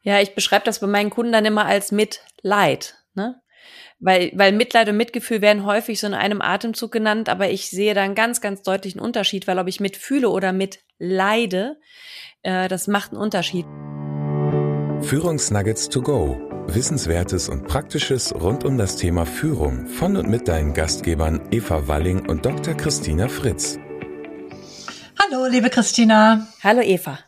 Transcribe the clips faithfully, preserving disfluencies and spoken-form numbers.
Ja, ich beschreibe das bei meinen Kunden dann immer als Mitleid, ne? Weil, weil Mitleid und Mitgefühl werden häufig so in einem Atemzug genannt, aber ich sehe da einen ganz, ganz deutlichen Unterschied, weil ob ich mitfühle oder mitleide, äh, das macht einen Unterschied. Führungsnuggets to go. Wissenswertes und Praktisches rund um das Thema Führung von und mit deinen Gastgebern Eva Walling und Doktor Christina Fritz. Hallo, liebe Christina. Hallo Eva.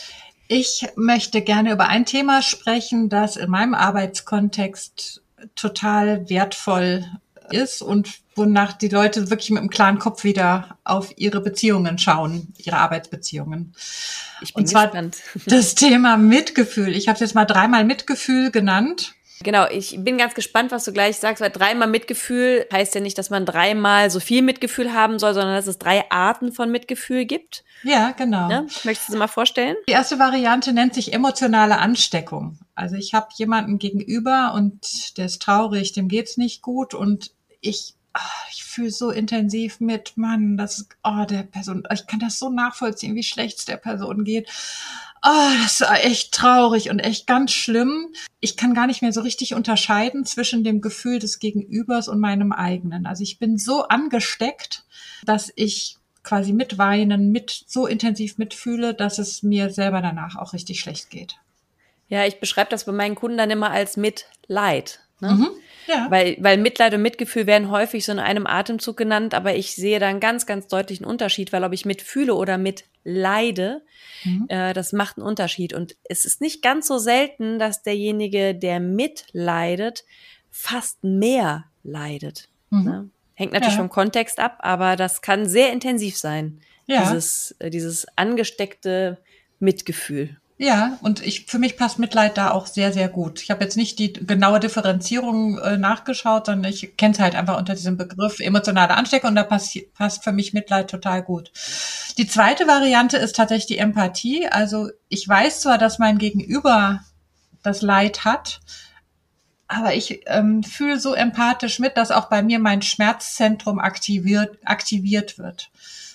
Ich möchte gerne über ein Thema sprechen, das in meinem Arbeitskontext total wertvoll ist und wonach die Leute wirklich mit einem klaren Kopf wieder auf ihre Beziehungen schauen, ihre Arbeitsbeziehungen. Ich bin und zwar gespannt. Das Thema Mitgefühl. Ich habe es jetzt mal dreimal Mitgefühl genannt. Genau, ich bin ganz gespannt, was du gleich sagst, weil dreimal Mitgefühl heißt ja nicht, dass man dreimal so viel Mitgefühl haben soll, sondern dass es drei Arten von Mitgefühl gibt. Ja, genau. Ne? Möchtest du sie mal vorstellen? Die erste Variante nennt sich emotionale Ansteckung. Also ich habe jemanden gegenüber und der ist traurig, dem geht's nicht gut und ich ach, ich fühle so intensiv mit, Mann, das oh der Person, ich kann das so nachvollziehen, wie schlecht es der Person geht. Oh, das ist echt traurig und echt ganz schlimm. Ich kann gar nicht mehr so richtig unterscheiden zwischen dem Gefühl des Gegenübers und meinem eigenen. Also ich bin so angesteckt, dass ich quasi mitweinen, mit so intensiv mitfühle, dass es mir selber danach auch richtig schlecht geht. Ja, ich beschreibe das bei meinen Kunden dann immer als Mitleid. Ne? Mhm, ja. Weil, weil Mitleid und Mitgefühl werden häufig so in einem Atemzug genannt, aber ich sehe da einen ganz, ganz deutlichen Unterschied, weil ob ich mitfühle oder mitleide, mhm. äh, das macht einen Unterschied. Und es ist nicht ganz so selten, dass derjenige, der mitleidet, fast mehr leidet. Mhm. Ne? Hängt natürlich ja. vom Kontext ab, aber das kann sehr intensiv sein, ja. dieses, äh, dieses angesteckte Mitgefühl. Ja, und ich für mich passt Mitleid da auch sehr, sehr gut. Ich habe jetzt nicht die genaue Differenzierung äh, nachgeschaut, sondern ich kenne es halt einfach unter diesem Begriff emotionale Ansteckung und da passt, passt für mich Mitleid total gut. Die zweite Variante ist tatsächlich die Empathie. Also ich weiß zwar, dass mein Gegenüber das Leid hat, aber ich ähm, fühle so empathisch mit, dass auch bei mir mein Schmerzzentrum aktiviert, aktiviert wird.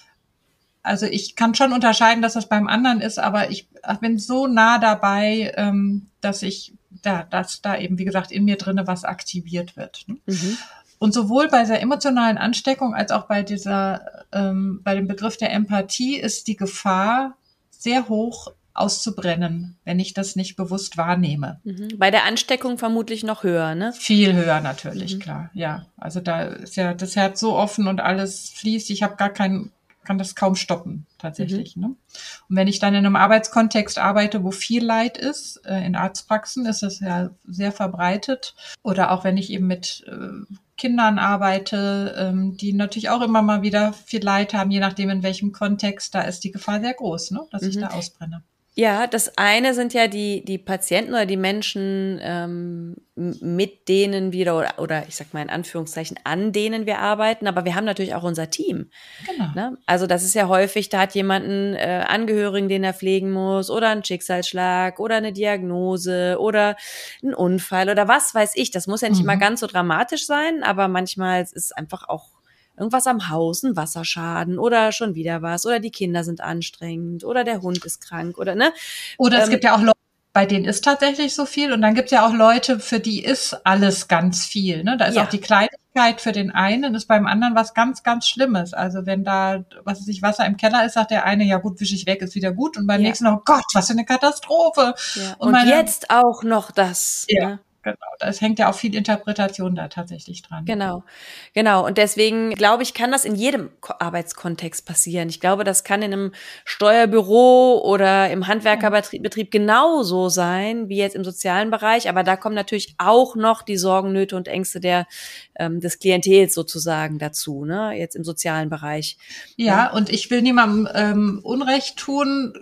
Also ich kann schon unterscheiden, dass das beim anderen ist, aber ich bin so nah dabei, ähm, dass ich, da, dass da eben, wie gesagt, in mir drinne was aktiviert wird. Ne? Mhm. Und sowohl bei der emotionalen Ansteckung als auch bei dieser, ähm, bei dem Begriff der Empathie ist die Gefahr sehr hoch auszubrennen, wenn ich das nicht bewusst wahrnehme. Mhm. Bei der Ansteckung vermutlich noch höher, ne? Viel höher natürlich, mhm. klar, ja. Also da ist ja das Herz so offen und alles fließt. Ich habe gar keinen kann das kaum stoppen, tatsächlich. Mhm. Ne? Und wenn ich dann in einem Arbeitskontext arbeite, wo viel Leid ist, äh, in Arztpraxen ist das ja sehr verbreitet. Oder auch wenn ich eben mit äh, Kindern arbeite, ähm, die natürlich auch immer mal wieder viel Leid haben, je nachdem in welchem Kontext, da ist die Gefahr sehr groß, ne? dass mhm. ich da ausbrenne. Ja, das eine sind ja die die Patienten oder die Menschen, ähm, mit denen wir oder, oder ich sag mal in Anführungszeichen an denen wir arbeiten, aber wir haben natürlich auch unser Team. Genau. Ne? Also das ist ja häufig, da hat jemand einen äh, Angehörigen, den er pflegen muss oder einen Schicksalsschlag oder eine Diagnose oder einen Unfall oder was weiß ich. Das muss ja nicht mhm. immer ganz so dramatisch sein, aber manchmal ist es einfach auch irgendwas am Haus, ein Wasserschaden oder schon wieder was oder die Kinder sind anstrengend oder der Hund ist krank oder ne. Oder es ähm, gibt ja auch Leute, bei denen ist tatsächlich so viel und dann gibt es ja auch Leute, für die ist alles ganz viel. Ne? Da ist ja. auch die Kleinigkeit für den einen, ist beim anderen was ganz, ganz Schlimmes. Also wenn da, was weiß ich, Wasser im Keller ist, sagt der eine, ja gut, wische ich weg, ist wieder gut und beim ja. nächsten, oh Gott, was für eine Katastrophe. Ja. Und, und meine, jetzt auch noch das. Ja. Ne? Genau, das hängt ja auch viel Interpretation da tatsächlich dran. Genau, genau. Und deswegen glaube ich, kann das in jedem Arbeitskontext passieren. Ich glaube, das kann in einem Steuerbüro oder im Handwerkerbetrieb genauso sein wie jetzt im sozialen Bereich. Aber da kommen natürlich auch noch die Sorgen, Nöte und Ängste der ähm, des Klientels sozusagen dazu, ne? Jetzt im sozialen Bereich. Ja, ja. Und ich will niemandem ähm, Unrecht tun.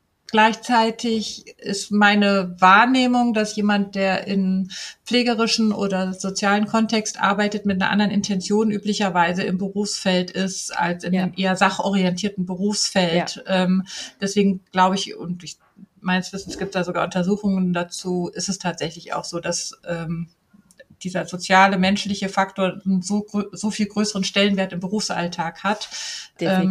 Gleichzeitig ist meine Wahrnehmung, dass jemand, der in pflegerischen oder sozialen Kontext arbeitet, mit einer anderen Intention üblicherweise im Berufsfeld ist, als in ja. einem eher sachorientierten Berufsfeld. Ja. Ähm, deswegen glaube ich, und ich, meines Wissens gibt es da sogar Untersuchungen dazu, ist es tatsächlich auch so, dass ähm, dieser soziale, menschliche Faktor einen so, so viel größeren Stellenwert im Berufsalltag hat. Definitiv. Ähm,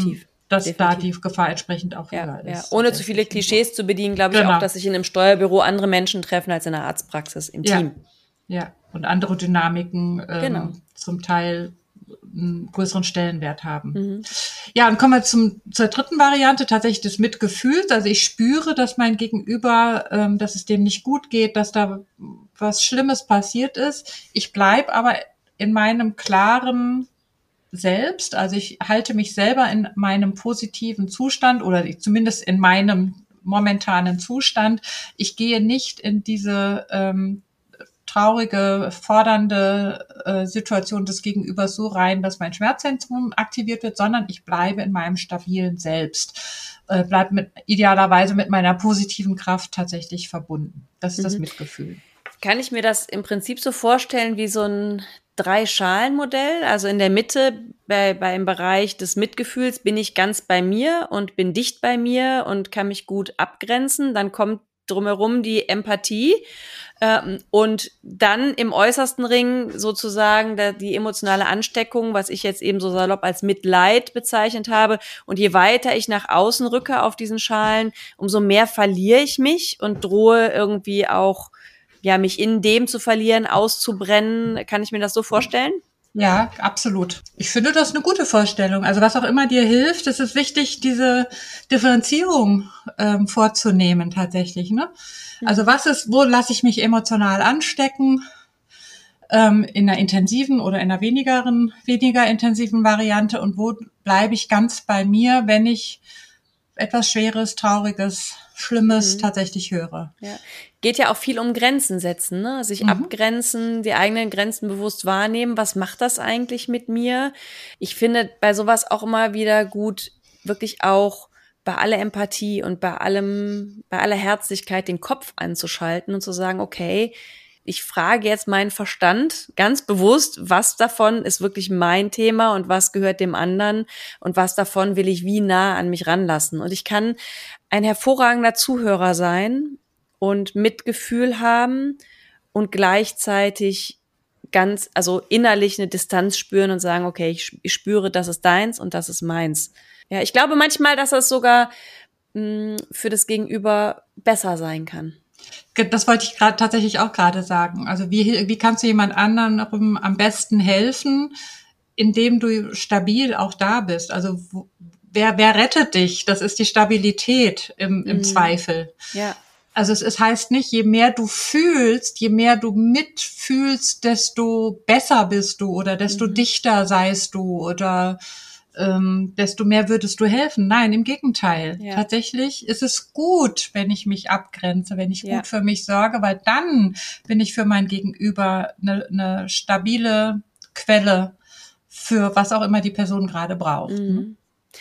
dass Definitiv. da die Gefahr entsprechend auch höher ja, ist. Ja. Ohne zu viele Klischees zu bedienen, glaube ich genau. auch, dass sich in einem Steuerbüro andere Menschen treffen als in einer Arztpraxis im ja. Team. Ja, und andere Dynamiken ähm, genau. zum Teil einen größeren Stellenwert haben. Mhm. Ja, und kommen wir zum, zur dritten Variante, tatsächlich des Mitgefühls. Also ich spüre, dass mein Gegenüber, ähm, dass es dem nicht gut geht, dass da was Schlimmes passiert ist. Ich bleibe aber in meinem klaren Selbst, also ich halte mich selber in meinem positiven Zustand oder zumindest in meinem momentanen Zustand. Ich gehe nicht in diese ähm, traurige, fordernde äh, Situation des Gegenübers so rein, dass mein Schmerzzentrum aktiviert wird, sondern ich bleibe in meinem stabilen Selbst, äh, bleibe mit, idealerweise mit meiner positiven Kraft tatsächlich verbunden. Das ist mhm. das Mitgefühl. Kann ich mir das im Prinzip so vorstellen wie so ein Drei-Schalen-Modell? Also in der Mitte, bei, beim Bereich des Mitgefühls, bin ich ganz bei mir und bin dicht bei mir und kann mich gut abgrenzen. Dann kommt drumherum die Empathie. Ähm, und dann im äußersten Ring sozusagen der, die emotionale Ansteckung, was ich jetzt eben so salopp als Mitleid bezeichnet habe. Und je weiter ich nach außen rücke auf diesen Schalen, umso mehr verliere ich mich und drohe irgendwie auch, ja, mich in dem zu verlieren, auszubrennen. Kann ich mir das so vorstellen? Ja, absolut. Ich finde das eine gute Vorstellung. Also was auch immer dir hilft, es ist wichtig, diese Differenzierung ähm, vorzunehmen tatsächlich. Ne? Also was ist, wo lasse ich mich emotional anstecken? Ähm, in einer intensiven oder in einer wenigeren, weniger intensiven Variante und wo bleibe ich ganz bei mir, wenn ich etwas Schweres, Trauriges, Schlimmes mhm. tatsächlich höre. Ja. Geht ja auch viel um Grenzen setzen, ne? Sich mhm. abgrenzen, die eigenen Grenzen bewusst wahrnehmen. Was macht das eigentlich mit mir? Ich finde bei sowas auch immer wieder gut, wirklich auch bei aller Empathie und bei allem, bei aller Herzlichkeit den Kopf anzuschalten und zu sagen, okay, ich frage jetzt meinen Verstand ganz bewusst, was davon ist wirklich mein Thema und was gehört dem anderen und was davon will ich wie nah an mich ranlassen. Und ich kann ein hervorragender Zuhörer sein und Mitgefühl haben und gleichzeitig ganz, also innerlich eine Distanz spüren und sagen, okay, ich, ich spüre, das ist deins und das ist meins. Ja, ich glaube manchmal, dass das sogar mh, für das Gegenüber besser sein kann. Das wollte ich gerade tatsächlich auch gerade sagen. Also wie, wie kannst du jemand anderen am besten helfen, indem du stabil auch da bist? Also wo, wer, wer rettet dich? Das ist die Stabilität im, im mhm. Zweifel. Ja. Also es, es heißt nicht, je mehr du fühlst, je mehr du mitfühlst, desto besser bist du oder desto mhm. dichter seist du oder ähm, desto mehr würdest du helfen. Nein, im Gegenteil. Ja. Tatsächlich ist es gut, wenn ich mich abgrenze, wenn ich ja. gut für mich sorge, weil dann bin ich für mein Gegenüber eine, eine stabile Quelle für was auch immer die Person gerade braucht. Mhm.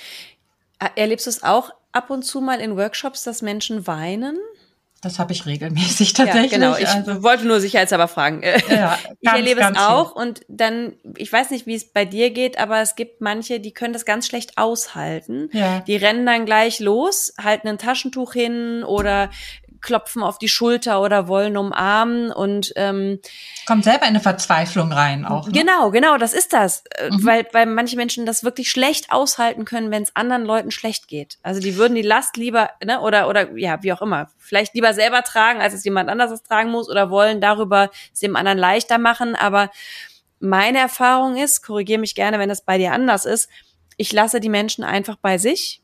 Erlebst du es auch ab und zu mal in Workshops, dass Menschen weinen? Das habe ich regelmäßig tatsächlich. Ja, genau. Ich also, wollte nur sicherheitshalber fragen. Ja, ich ganz, erlebe ganz es auch viel. Und dann, ich weiß nicht, wie es bei dir geht, aber es gibt manche, die können das ganz schlecht aushalten. Ja. Die rennen dann gleich los, halten ein Taschentuch hin oder klopfen auf die Schulter oder wollen umarmen und ähm, kommt selber in eine Verzweiflung rein auch. Ne? Genau, genau, das ist das, mhm. weil weil manche Menschen das wirklich schlecht aushalten können, wenn es anderen Leuten schlecht geht. Also die würden die Last lieber, ne, oder oder ja, wie auch immer, vielleicht lieber selber tragen, als es jemand anderes tragen muss oder wollen darüber es dem anderen leichter machen. Aber meine Erfahrung ist, korrigiere mich gerne, wenn das bei dir anders ist, ich lasse die Menschen einfach bei sich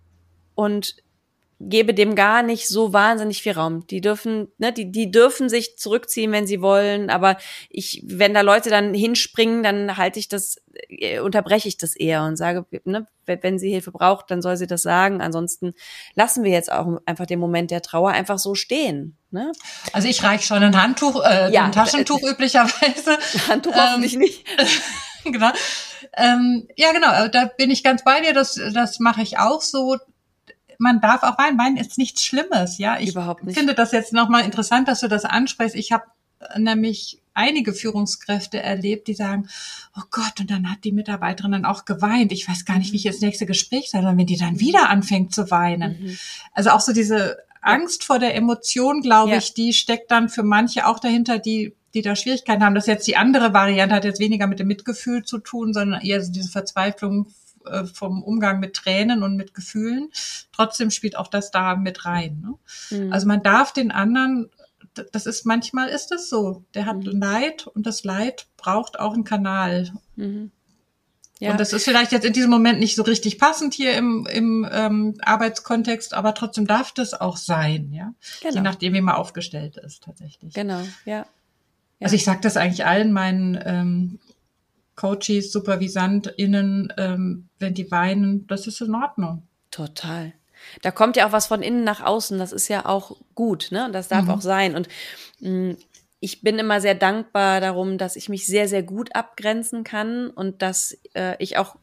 und gebe dem gar nicht so wahnsinnig viel Raum. Die dürfen, ne, die, die dürfen sich zurückziehen, wenn sie wollen, aber ich, wenn da Leute dann hinspringen, dann halte ich das, äh, unterbreche ich das eher und sage, ne, wenn sie Hilfe braucht, dann soll sie das sagen. Ansonsten lassen wir jetzt auch einfach den Moment der Trauer einfach so stehen. Ne? Also ich reiche schon ein Handtuch, äh, ja, ein Taschentuch äh, üblicherweise. Handtuch hoffentlich ähm, nicht. Genau. Ähm, ja, genau, da bin ich ganz bei dir, das, das mache ich auch so. Man darf auch weinen. Weinen ist nichts Schlimmes, ja. Ich Überhaupt nicht. finde das jetzt nochmal interessant, dass du das ansprichst. Ich habe nämlich einige Führungskräfte erlebt, die sagen, oh Gott, und dann hat die Mitarbeiterin dann auch geweint. Ich weiß gar nicht, wie ich das nächste Gespräch sei, sondern wenn die dann wieder anfängt zu weinen. Mhm. Also auch so diese Angst vor der Emotion, glaube ja. ich, die steckt dann für manche auch dahinter, die die da Schwierigkeiten haben. Das ist jetzt die andere Variante, hat jetzt weniger mit dem Mitgefühl zu tun, sondern eher so diese Verzweiflung äh, vom Umgang mit Tränen und mit Gefühlen. Trotzdem spielt auch das da mit rein. Ne? Mhm. Also man darf den anderen, das ist manchmal ist es so, der hat mhm. Leid und das Leid braucht auch einen Kanal. Mhm. Ja. Und das ist vielleicht jetzt in diesem Moment nicht so richtig passend hier im, im ähm, Arbeitskontext, aber trotzdem darf das auch sein, ja. Genau. Je nachdem, wie man aufgestellt ist, tatsächlich. Genau, ja. ja. Also ich sage das eigentlich allen meinen ähm, Coaches, SupervisantInnen, ähm, wenn die weinen, das ist in Ordnung. Total. Da kommt ja auch was von innen nach außen, das ist ja auch gut, ne? Das darf mhm. auch sein. Und mh, ich bin immer sehr dankbar darum, dass ich mich sehr, sehr gut abgrenzen kann und dass äh, ich auch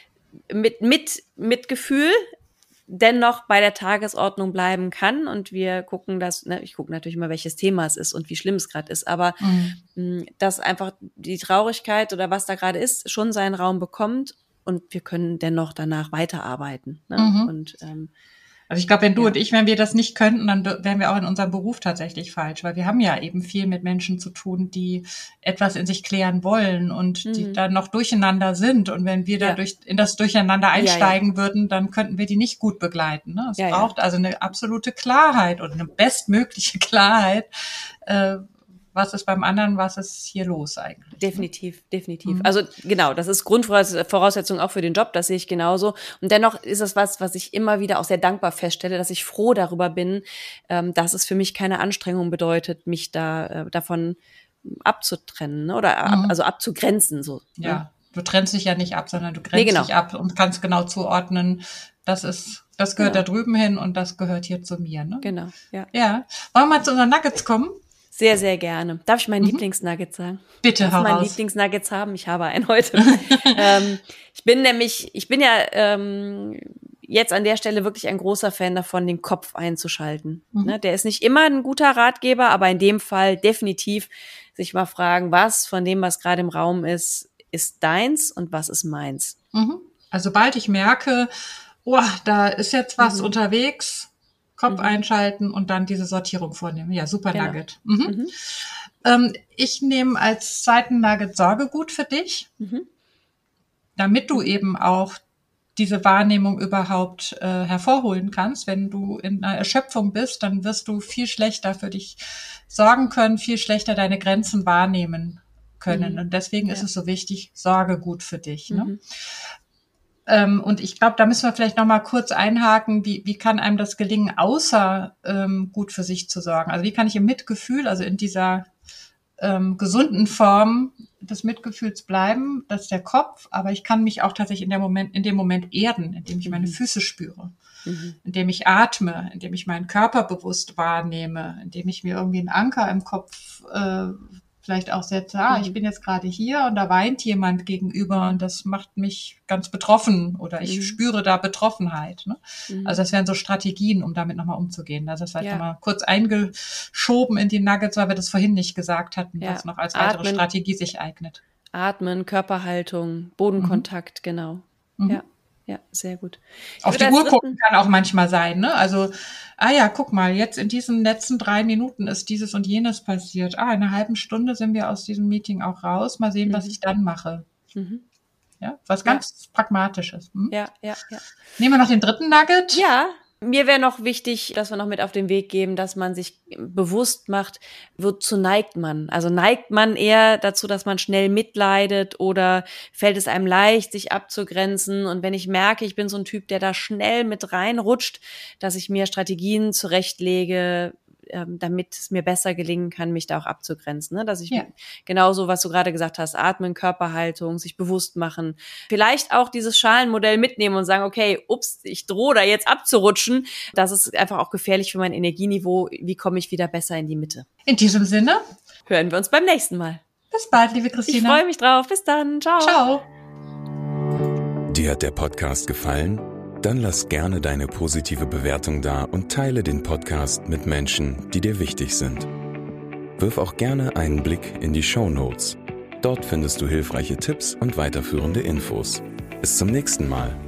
mit, mit, mit Gefühl dennoch bei der Tagesordnung bleiben kann. Und wir gucken das, ne, ich gucke natürlich immer, welches Thema es ist und wie schlimm es gerade ist, aber mhm. mh, dass einfach die Traurigkeit oder was da gerade ist, schon seinen Raum bekommt und wir können dennoch danach weiterarbeiten. Ne? Mhm. Und ähm, Also ich glaube, wenn du ja. und ich, wenn wir das nicht könnten, dann wären wir auch in unserem Beruf tatsächlich falsch, weil wir haben ja eben viel mit Menschen zu tun, die etwas in sich klären wollen und mhm. die dann noch durcheinander sind. Und wenn wir da ja. durch, in das Durcheinander einsteigen ja, ja. würden, dann könnten wir die nicht gut begleiten. Ne? Es ja, braucht ja. also eine absolute Klarheit und eine bestmögliche Klarheit, äh, was ist beim anderen, was ist hier los eigentlich? Definitiv, ne? definitiv. Mhm. Also genau, das ist Grundvoraussetzung auch für den Job, das sehe ich genauso. Und dennoch ist es was, was ich immer wieder auch sehr dankbar feststelle, dass ich froh darüber bin, ähm, dass es für mich keine Anstrengung bedeutet, mich da äh, davon abzutrennen, ne? Oder ab, mhm. also abzugrenzen. So. Ja, ne? Du trennst dich ja nicht ab, sondern du grenzt nee, genau. dich ab und kannst genau zuordnen, das ist, das gehört genau. da drüben hin und das gehört hier zu mir. Ne? Genau, ja. Ja. Wollen wir mal zu unseren Nuggets kommen? Sehr, sehr gerne. Darf ich meinen mhm. Lieblingsnugget sagen? Bitte, Darf hau ich meinen raus. Lieblingsnuggets haben? Ich habe einen heute. ähm, ich bin nämlich, ich bin ja ähm, jetzt an der Stelle wirklich ein großer Fan davon, den Kopf einzuschalten. Mhm. Ne, der ist nicht immer ein guter Ratgeber, aber in dem Fall definitiv sich mal fragen, was von dem, was gerade im Raum ist, ist deins und was ist meins. Mhm. Also sobald ich merke, oh, da ist jetzt was mhm. unterwegs, Kopf mhm. einschalten und dann diese Sortierung vornehmen. Ja, super genau. Nugget. Mhm. Mhm. Ähm, ich nehme als zweiten Nugget Sorgegut für dich, mhm. damit du eben auch diese Wahrnehmung überhaupt äh, hervorholen kannst. Wenn du in einer Erschöpfung bist, dann wirst du viel schlechter für dich sorgen können, viel schlechter deine Grenzen wahrnehmen können. Mhm. Und deswegen ja. ist es so wichtig, Sorgegut für dich. Mhm. Ne? Ähm, und ich glaube, da müssen wir vielleicht noch mal kurz einhaken, wie, wie kann einem das gelingen, außer ähm, gut für sich zu sorgen? Also wie kann ich im Mitgefühl, also in dieser ähm, gesunden Form des Mitgefühls bleiben? Das ist der Kopf, aber ich kann mich auch tatsächlich in, der Moment, in dem Moment erden, indem ich meine Füße spüre, mhm. indem ich atme, indem ich meinen Körper bewusst wahrnehme, indem ich mir irgendwie einen Anker im Kopf äh, vielleicht auch setze, ah, ich bin jetzt gerade hier und da weint jemand gegenüber und das macht mich ganz betroffen oder ich mhm. spüre da Betroffenheit. Ne? Mhm. Also das wären so Strategien, um damit nochmal umzugehen. Also das vielleicht ja. nochmal kurz eingeschoben in die Nuggets, weil wir das vorhin nicht gesagt hatten, ja. was noch als weitere Atmen. Strategie sich eignet. Atmen, Körperhaltung, Bodenkontakt, mhm. genau. Mhm. Ja. Ja, sehr gut. Ich Auf die Uhr gucken kann auch manchmal sein, ne? Also, ah ja, guck mal, jetzt in diesen letzten drei Minuten ist dieses und jenes passiert. Ah, in einer halben Stunde sind wir aus diesem Meeting auch raus. Mal sehen, mhm. was ich dann mache. Mhm. Ja, was ganz ja. Pragmatisches. Hm? Ja, ja, ja. Nehmen wir noch den dritten Nugget? Ja. Mir wäre noch wichtig, dass wir noch mit auf den Weg geben, dass man sich bewusst macht, wozu neigt man? Also neigt man eher dazu, dass man schnell mitleidet oder fällt es einem leicht, sich abzugrenzen? Und wenn ich merke, ich bin so ein Typ, der da schnell mit reinrutscht, dass ich mir Strategien zurechtlege, damit es mir besser gelingen kann, mich da auch abzugrenzen, ne? Dass ich ja. genauso, was du gerade gesagt hast, atmen, Körperhaltung, sich bewusst machen, vielleicht auch dieses Schalenmodell mitnehmen und sagen, okay, ups, ich drohe da jetzt abzurutschen, das ist einfach auch gefährlich für mein Energieniveau, wie komme ich wieder besser in die Mitte? In diesem Sinne hören wir uns beim nächsten Mal. Bis bald, liebe Christina. Ich freue mich drauf, bis dann, ciao. Ciao. Dir hat der Podcast gefallen? Dann lass gerne deine positive Bewertung da und teile den Podcast mit Menschen, die dir wichtig sind. Wirf auch gerne einen Blick in die Shownotes. Dort findest du hilfreiche Tipps und weiterführende Infos. Bis zum nächsten Mal.